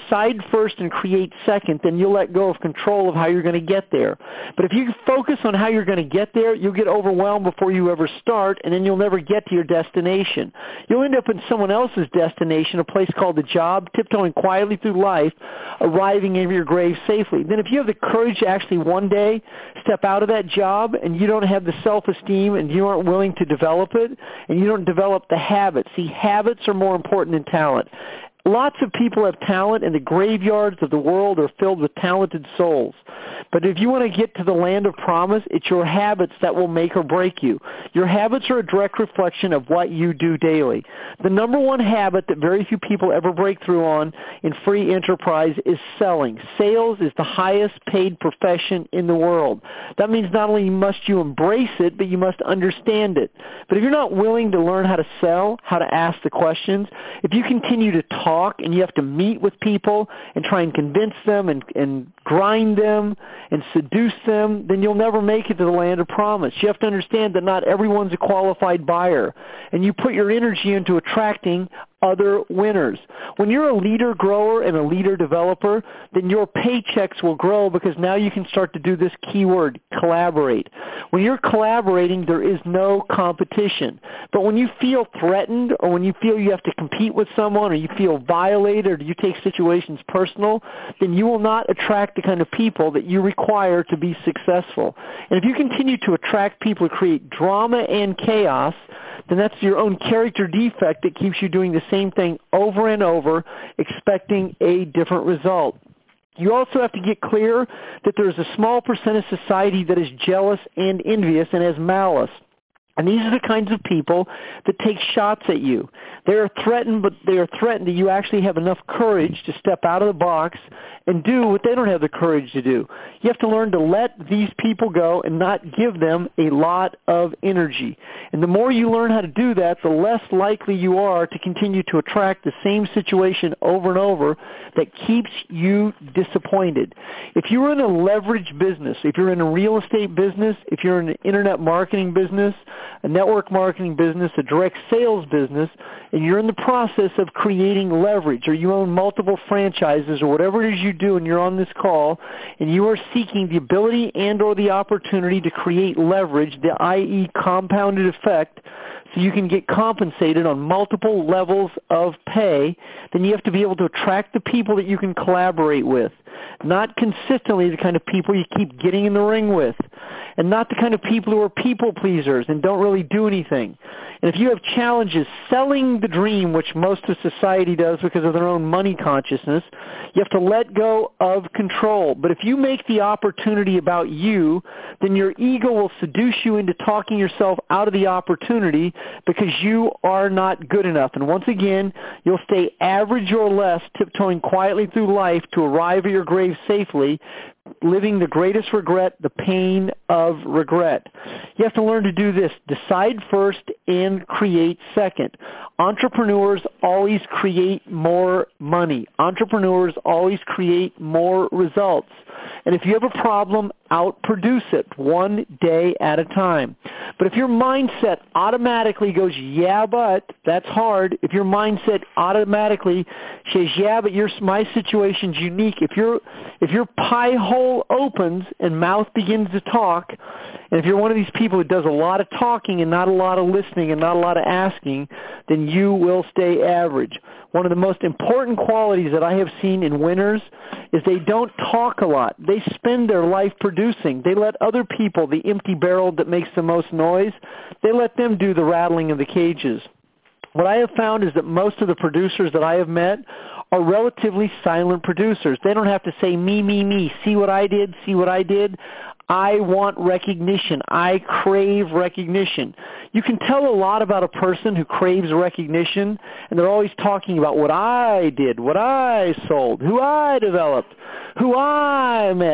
decide first and create second, then you'll let go of control of how you're going to get there. But if you focus on how you're going to get there, you'll get overwhelmed before you ever start, and then you'll never get to your destination. You'll end up in someone else's destination, a place called the job, tiptoeing quietly through life, arriving in your grave safely. Then if you have the courage to actually one day step out of that job and you don't have the self-esteem and you aren't willing to develop it and you don't develop the habits. See, habits are more important than talent. Lots of people have talent, and the graveyards of the world are filled with talented souls. But if you want to get to the land of promise, it's your habits that will make or break you. Your habits are a direct reflection of what you do daily. The number one habit that very few people ever break through on in free enterprise is selling. Sales is the highest paid profession in the world. That means not only must you embrace it, but you must understand it. But if you're not willing to learn how to sell, how to ask the questions, if you continue to talk and you have to meet with people and try and convince them and grind them and seduce them, then you'll never make it to the land of promise. You have to understand that not everyone's a qualified buyer, and you put your energy into attracting other winners. When you're a leader grower and a leader developer, then your paychecks will grow because now you can start to do this keyword, collaborate. When you're collaborating, there is no competition. But when you feel threatened or when you feel you have to compete with someone or you feel violated or you take situations personal, then you will not attract the kind of people that you require to be successful. And if you continue to attract people who create drama and chaos, then that's your own character defect that keeps you doing the same thing over and over, expecting a different result. You also have to get clear that there's a small percent of society that is jealous and envious and has malice. And these are the kinds of people that take shots at you. They are threatened, but they are threatened that you actually have enough courage to step out of the box and do what they don't have the courage to do. You have to learn to let these people go and not give them a lot of energy. And the more you learn how to do that, the less likely you are to continue to attract the same situation over and over that keeps you disappointed. If you're in a leverage business, if you're in a real estate business, if you're in an internet marketing business, a network marketing business, a direct sales business, and you're in the process of creating leverage, or you own multiple franchises, or whatever it is you do, and you're on this call, and you are seeking the ability and or the opportunity to create leverage, the i.e. compounded effect, so you can get compensated on multiple levels of pay, then you have to be able to attract the people that you can collaborate with, not consistently the kind of people you keep getting in the ring with, and not the kind of people who are people pleasers and don't really do anything. And if you have challenges selling the dream, which most of society does because of their own money consciousness, you have to let go of control. But if you make the opportunity about you, then your ego will seduce you into talking yourself out of the opportunity because you are not good enough. And once again, you'll stay average or less, tiptoeing quietly through life to arrive at your grave safely, living the greatest regret, the pain of regret. You have to learn to do this. Decide first and create second. Entrepreneurs always create more money. Entrepreneurs always create more results. And if you have a problem, outproduce it one day at a time. But if your mindset automatically goes, yeah, but, that's hard. If your mindset automatically says, yeah, but my situation's unique. If your pie hole opens and mouth begins to talk, and if you're one of these people who does a lot of talking and not a lot of listening and not a lot of asking, then you will stay average. One of the most important qualities that I have seen in winners is they don't talk a lot. They spend their life producing. They let other people, the empty barrel that makes the most noise, they let them do the rattling of the cages. What I have found is that most of the producers that I have met are relatively silent producers. They don't have to say me, see what I did, see what I did. I want recognition. I crave recognition. You can tell a lot about a person who craves recognition, and they're always talking about what I did, what I sold, who I developed, who I met.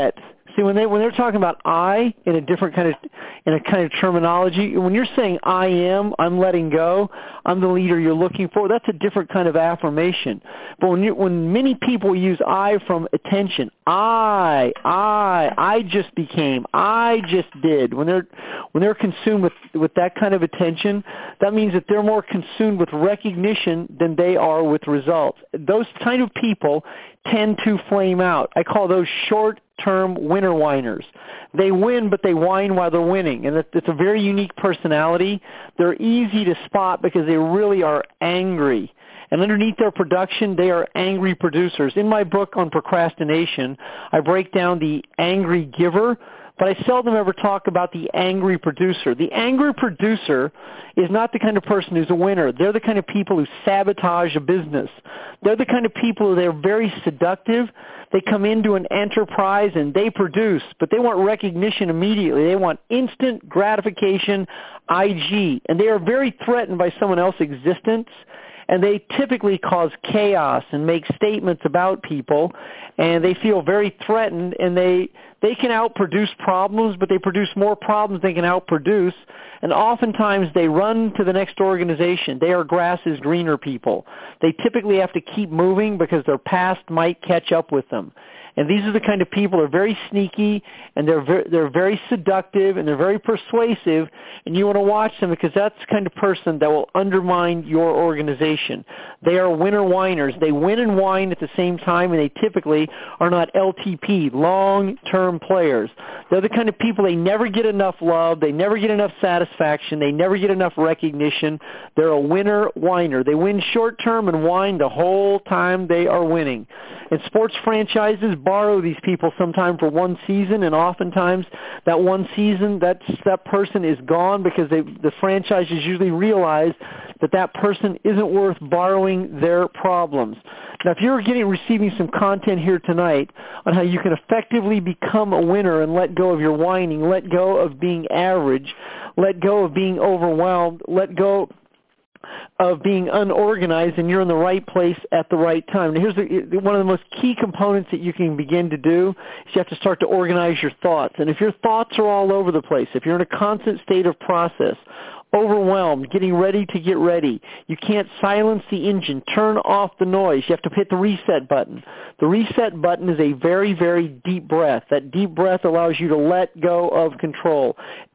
See, when they're talking about I in a different kind of terminology, when you're saying I'm letting go, I'm the leader you're looking for, that's a different kind of affirmation. But when many people use I from attention, I just became, I just did. When they're consumed with that kind of attention, that means that they're more consumed with recognition than they are with results. Those kind of people tend to flame out. I call those short-term winner whiners. They win, but they whine while they're winning, and it's a very unique personality. They're easy to spot because they really are angry. And underneath their production, they are angry producers. In my book on procrastination, I break down the angry giver, but I seldom ever talk about the angry producer. The angry producer is not the kind of person who's a winner. They're the kind of people who sabotage a business. They're the kind of people who are very seductive. They come into an enterprise and they produce, but they want recognition immediately. They want instant gratification, IG, and they are very threatened by someone else's existence. And they typically cause chaos and make statements about people, and they feel very threatened, and they can outproduce problems, but they produce more problems than they can outproduce, and oftentimes they run to the next organization. They are grass is greener people. They typically have to keep moving because their past might catch up with them. And these are the kind of people who are very sneaky, and they're very seductive, and they're very persuasive, and you want to watch them because that's the kind of person that will undermine your organization. They are winner whiners. They win and whine at the same time, and they typically are not LTP, long-term players. They're the kind of people, they never get enough love, they never get enough satisfaction, they never get enough recognition. They're a winner whiner. They win short-term and whine the whole time they are winning. And sports franchises borrow these people sometime for one season, and oftentimes that one season, that person is gone because the franchises usually realize that person isn't worth borrowing their problems. Now, if you're receiving some content here tonight on how you can effectively become a winner and let go of your whining, let go of being average, let go of being overwhelmed, let go of being unorganized, and you're in the right place at the right time. Now, here's one of the most key components that you can begin to do is you have to start to organize your thoughts. And if your thoughts are all over the place, if you're in a constant state of process, overwhelmed, getting ready to get ready, you can't silence the engine, turn off the noise, you have to hit the reset button. The reset button is a very, very deep breath. That deep breath allows you to let go of control.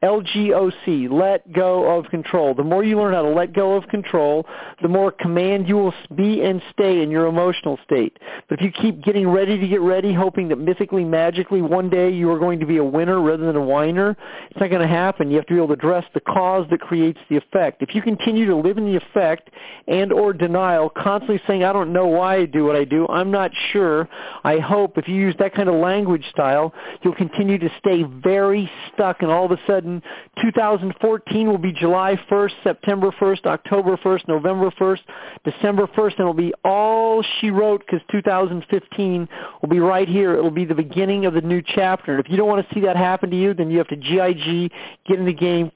LGOC, let go of control. The more you learn how to let go of control, the more command you will be and stay in your emotional state. But if you keep getting ready to get ready, hoping that mythically, magically, one day you are going to be a winner rather than a whiner, it's not going to happen. You have to be able to address the cause that creates the effect. If you continue to live in the effect and or denial, constantly saying, I don't know why I do what I do, I'm not sure, I hope if you use that kind of language style, you'll continue to stay very stuck, and all of a sudden 2014 will be July 1st, September 1st, October 1st, November 1st, December 1st, and it'll be all she wrote because 2015 will be right here. It'll be the beginning of the new chapter. And if you don't want to see that happen to you, then you have to GIG, get in the game,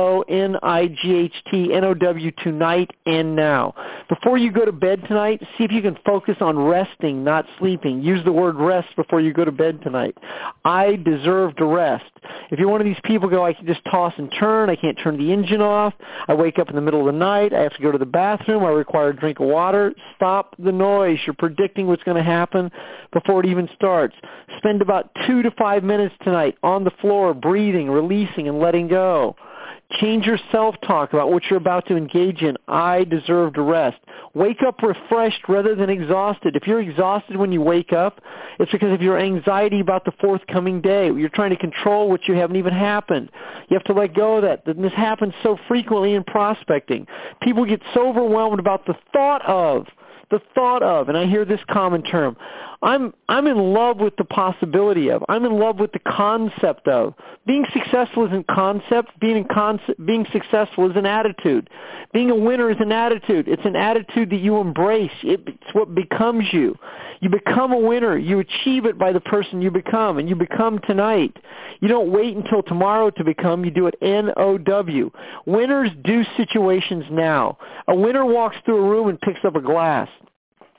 TONIGHT, tonight and now. Before you go to bed tonight, see if you can focus on resting, not sleeping. Use the word rest before you go to bed tonight. I deserve to rest. If you're one of these people I can just toss and turn, I can't turn the engine off, I wake up in the middle of the night, I have to go to the bathroom, I require a drink of water, stop the noise. You're predicting what's going to happen before it even starts. Spend about 2 to 5 minutes tonight on the floor, breathing, releasing, and letting go. Change your self-talk about what you're about to engage in. I deserve to rest. Wake up refreshed rather than exhausted. If you're exhausted when you wake up, it's because of your anxiety about the forthcoming day. You're trying to control what you haven't even happened. You have to let go of that. And this happens so frequently in prospecting. People get so overwhelmed about the thought of, and I hear this common term, I'm in love with the possibility of, I'm in love with the concept of. Being successful isn't concept. Being successful is an attitude. Being a winner is an attitude. It's an attitude that you embrace. It's what becomes you. You become a winner. You achieve it by the person you become, and you become tonight. You don't wait until tomorrow to become. You do it NOW. Winners do situations now. A winner walks through a room and picks up a glass.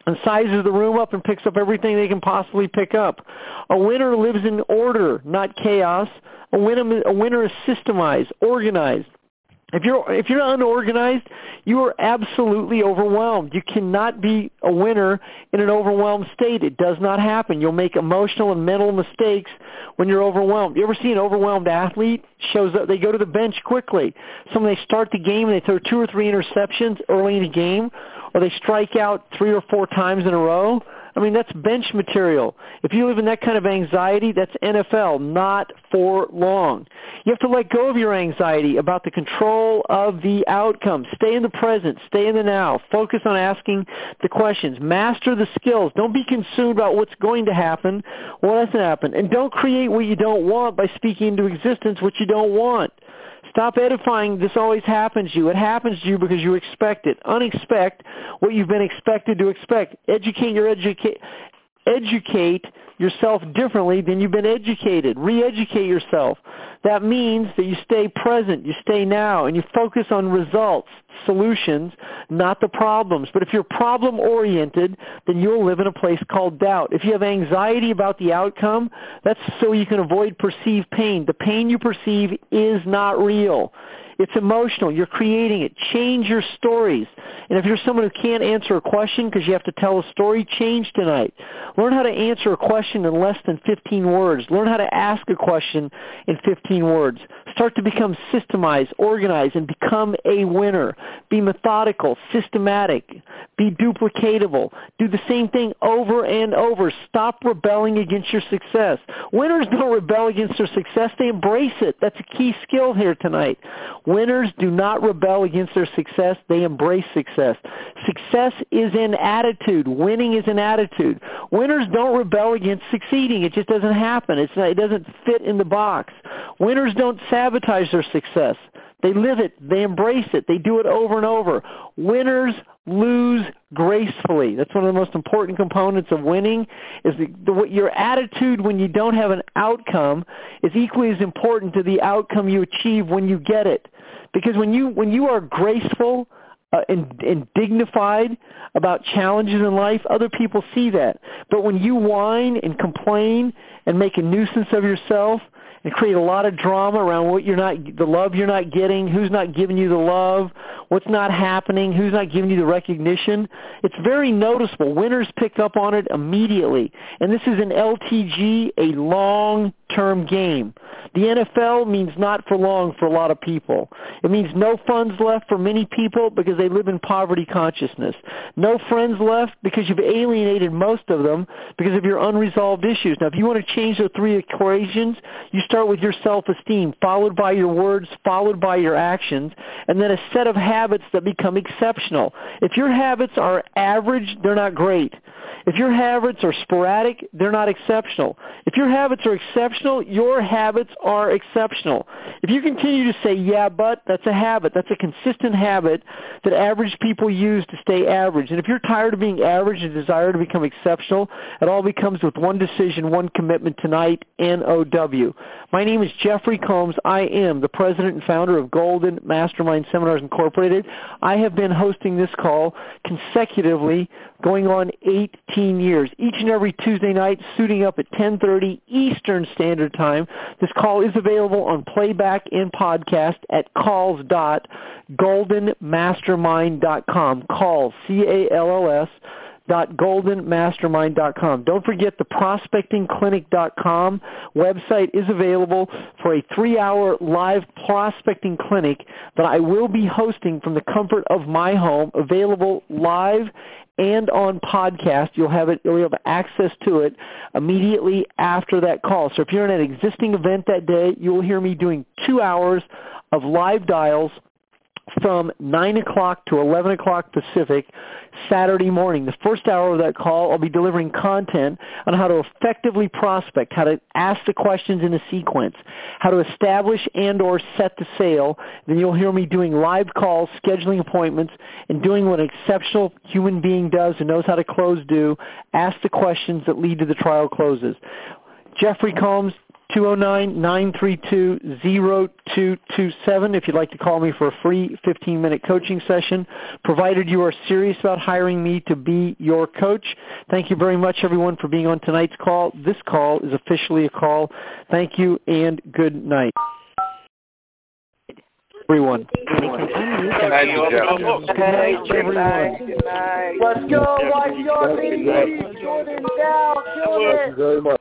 and sizes the room up and picks up everything they can possibly pick up. A winner lives in order, not chaos. A winner is systemized, organized. If you're unorganized, you are absolutely overwhelmed. You cannot be a winner in an overwhelmed state. It does not happen. You'll make emotional and mental mistakes when you're overwhelmed. You ever see an overwhelmed athlete? Shows up, they go to the bench quickly. They start the game and they throw 2 or 3 interceptions early in the game, or they strike out 3 or 4 times in a row. I mean, that's bench material. If you live in that kind of anxiety, that's NFL, not for long. You have to let go of your anxiety about the control of the outcome. Stay in the present. Stay in the now. Focus on asking the questions. Master the skills. Don't be consumed about what's going to happen, what hasn't happened. And don't create what you don't want by speaking into existence what you don't want. Stop edifying, this always happens to you. It happens to you because you expect it. Unexpect what you've been expected to expect. Educate yourself differently than you've been educated. Re-educate yourself. That means that you stay present, you stay now, and you focus on results, solutions, not the problems. But if you're problem-oriented, then you'll live in a place called doubt. If you have anxiety about the outcome, that's so you can avoid perceived pain. The pain you perceive is not real. It's emotional. You're creating it. Change your stories. And if you're someone who can't answer a question because you have to tell a story, change tonight. Learn how to answer a question in less than 15 words. Learn how to ask a question in 15 words. Start to become systemized, organized, and become a winner. Be methodical, systematic. Be duplicatable. Do the same thing over and over. Stop rebelling against your success. Winners don't rebel against their success. They embrace it. That's a key skill here tonight. Winners do not rebel against their success. They embrace success. Success is an attitude. Winning is an attitude. Winners don't rebel against succeeding. It just doesn't happen. It doesn't fit in the box. Winners don't sabotage their success. They live it. They embrace it. They do it over and over. Winners lose gracefully. That's one of the most important components of winning. Is your attitude when you don't have an outcome is equally as important to the outcome you achieve when you get it. Because when you are graceful and dignified about challenges in life, other people see that. But when you whine and complain and make a nuisance of yourself and create a lot of drama around the love you're not getting, who's not giving you the love, what's not happening, who's not giving you the recognition, it's very noticeable. Winners pick up on it immediately. And this is an LTG, a long-term game. The NFL means not for long for a lot of people. It means no funds left for many people because they live in poverty consciousness. No friends left because you've alienated most of them because of your unresolved issues. Now, if you want to change the 3 equations, you start with your self-esteem, followed by your words, followed by your actions, and then a set of habits that become exceptional. If your habits are average, they're not great. If your habits are sporadic, they're not exceptional. If your habits are exceptional, your habits are exceptional. If you continue to say, yeah, but, that's a habit. That's a consistent habit that average people use to stay average. And if you're tired of being average and desire to become exceptional, it all becomes with one decision, one commitment tonight, NOW. My name is Jeffrey Combs. I am the president and founder of Golden Mastermind Seminars Incorporated. I have been hosting this call consecutively going on 18 years. Each and every Tuesday night, suiting up at 10:30 Eastern Standard Time. This call is available on playback and podcast at calls.goldenmastermind.com. Calls, C-A-L-L-S, goldenmastermind.com. Don't forget the prospectingclinic.com website is available for a 3-hour live prospecting clinic that I will be hosting from the comfort of my home, available live and on podcast. You'll have access to it immediately after that call. So if you're in an existing event that day, you will hear me doing 2 hours of live dials from 9 o'clock to 11 o'clock Pacific Saturday morning. The first hour of that call, I'll be delivering content on how to effectively prospect, how to ask the questions in a sequence, how to establish and or set the sale. Then you'll hear me doing live calls, scheduling appointments, and doing what an exceptional human being does and knows how to close do, ask the questions that lead to the trial closes. Jeffrey Combs, 209-932-0227 if you'd like to call me for a free 15-minute coaching session, provided you are serious about hiring me to be your coach. Thank you very much, everyone, for being on tonight's call. This call is officially a call. Thank you, and good night. Everyone. Good night, everyone. Let's go, White York, baby. Jordan down, killing it. Thank you very much.